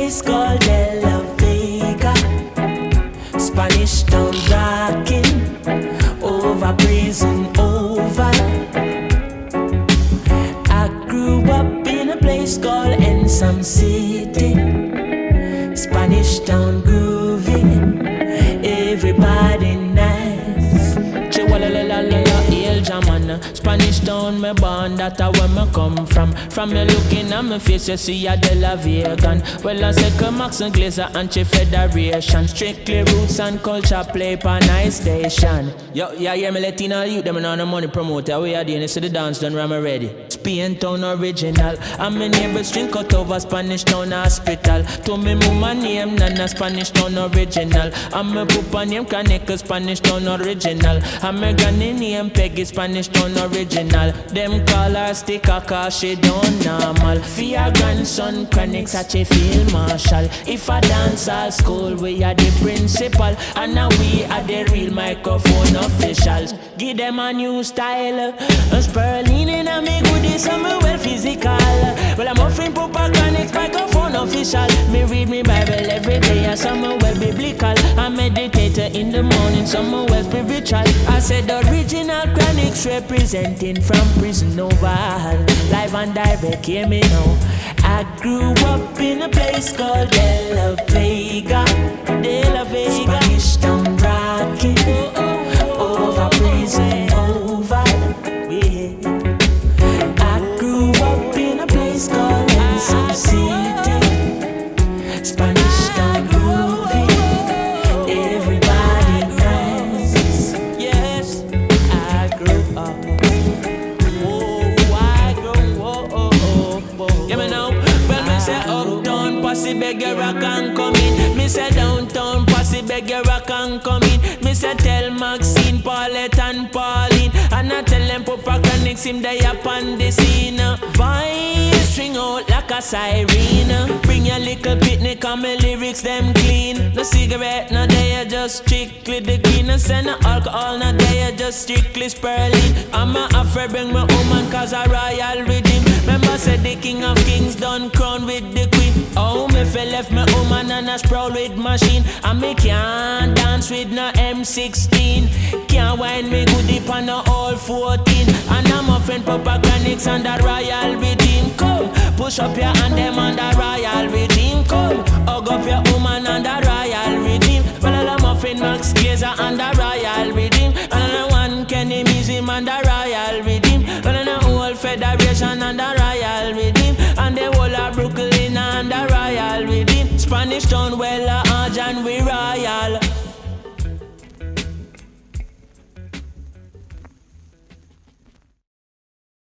place called De La Vega. Spanish Town rocking over prison oval. I grew up in a place called Ensom City. Spanish Town groovy, everybody nice. El Jaman, Spanish Town, me born, that's where me come from. From me looking at me face, you see a De La Vegan. Well, I say come Max and Glazer and Chief Federation. Strictly roots and culture play pa nice station. Yo, yeah, yeah, me Latino youth, them on the money promoter. We are doing this to the dance done, I'm ready. Spain Town original. And my neighbors drink out over Spanish Town hospital. To me mama name Nana Spanish Town original. And my papa name Kaneka Spanish Town original. And my granny name Peggy Spanish Town original. Them call her sticker cause she don't normal. For your grandson Chronic such a field marshal. If I dance all school we are the principal. And now we are the real microphone officials. Give them a new style. A Sperling in a me goodies and me well physical. Well I'm offering proper Chronic microphone official. Me read me Bible every day and some well biblical. I meditate in the morning, some well spiritual. I said original Chronics representing from prison oval. Live and direct, hear me now. I grew up in a place called De La Vega. De La Vega. Spanish Town rocking over prison oval. I grew up in a place called Ensom City. Spanish Town groovy, everybody nice. Yes, I grew up. Say uptown, posse beggar rock and come in. Me say downtown, posse beggar rock and come in. Me say tell Maxine, Paulette and Pauline. And I tell them Papa Chronics him they up on the scene. Voice string out like a siren. Bring your little picnic and my lyrics them clean. No cigarette, no they just strictly the green. No send no alcohol, no they just strictly Sperling. I'm a afraid bring my woman cause I royal rhythm. Remember said the king of kings done crown with the queen. Oh, me fell left my woman and a sprawl with machine. And me can't dance with no M16. Can't wind me good deep on no all 14. And I'm a friend Papa Chronics and the royal regime. Come, push up your hand them on the royal regime. Come, hug up your woman and the royal regime. Well, I'm a friend Max Glazer and the royal regime. And I'm one Kenny Museum and the royal regime. Well, I'm a whole federation and the royal regime. And the whole of Brooklyn and the royal regime. Spanish Town, well, and we rock.